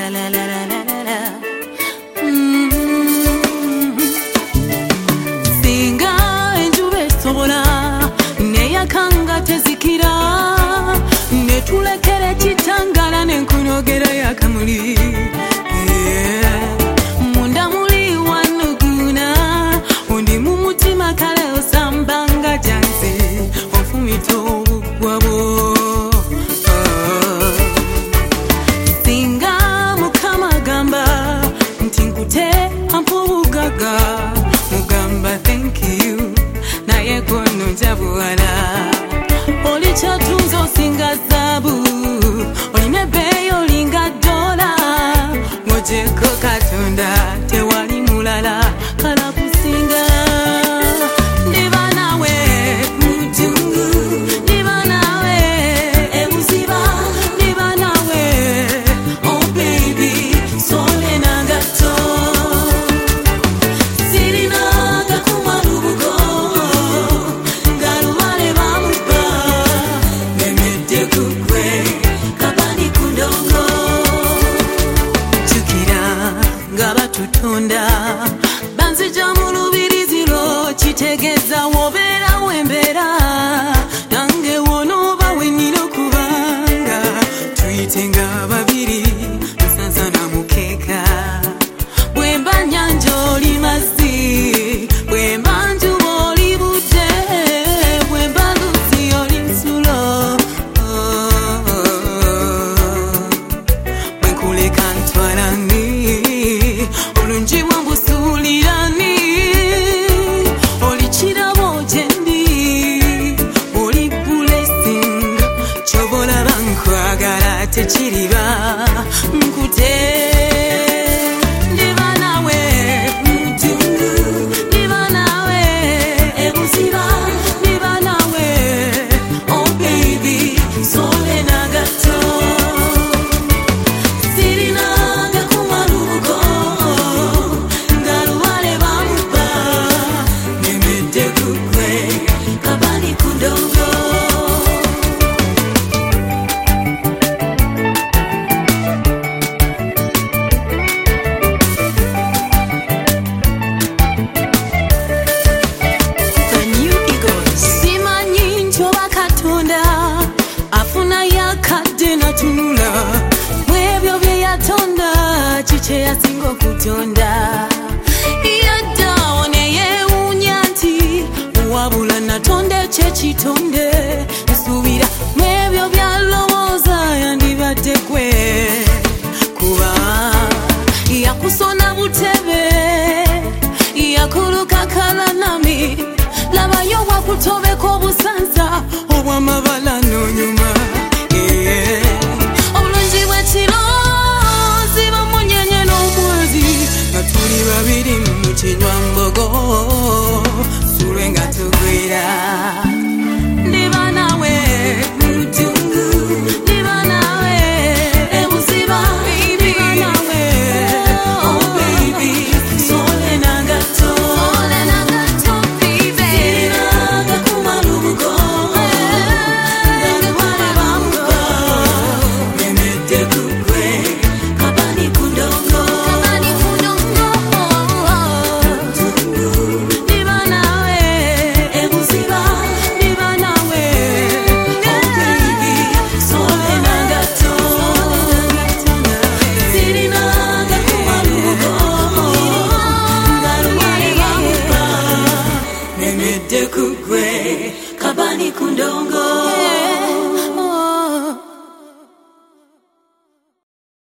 Singa enjuba esobola neyakanga tezikira netulekere kitangala nenkunogera yakamuli munda muli wanuguna undi mu mutima kale osambanga janze ofumita obugwabo singa mukama gamba nti nkute ampubugaga mugamba thank you naye kono njabuwala oli kyatunze osinga zaabu olina ebbeeyi olinga dola ng'ogyeko katonda tewali mulala kala kusinga ndiba nawe mutungu ndiba nawe ebuziba ndiba nawe oh baby sole nangato sirinaga kumalubugo ngalumale bamuba nemedde kukwe kabani kundongo jukira nga batutonda banzija mu lubiriziro kitegeeza wobeera wembeera nange wonooba wennyina okubanga tuyite nga babiri nsansana mukeeka bwe mba nnyanja oli mazzi bwe mba njuba oli budde bwe mba luzzi oli nsulo bwe nkuleka ntwalani olungi bwe mbusuulirani oli kirabo gye ndi oli blessing kyobolaba nkwagala tekiriba nkute ndiba nawe mutungu ndiba nawe ebuziba ndiba nawe oh baby sole nagato sirinaga kumalubugo ngalubale bamuba nemedde kukwe kabani kundongo The New Eagles. Simanyi njoba katonda afuna yakadde natunula mwebyo bye yatonda kikye yasinga okutonda yaddawo neyewuunya nti wabula natonda ekyekitonde nsuubira mwebyo byalowooza yandibadde gwe kuba yakusona butebe yakuluka kalanami labayo wakutobeka obusanza obw'amabala n'onyuma obulungi bw'ekiro ziba munyenye n'omwezi nga tuli babiri mu kinywambogo sulwe nga tugwira ndiba nawe mutungu ndiba nawe ebuziba ndiba nawe oh baby sole nangato baby sirinaga kumalubugo ngalubale bamuba nemedde kukwe kabani kundongo ndiba nawe ebuziba ndiba nawe oh baby sole nangato sirinaga kumalubugo ngalubale bamuba nemedde kukwe kabani kundongo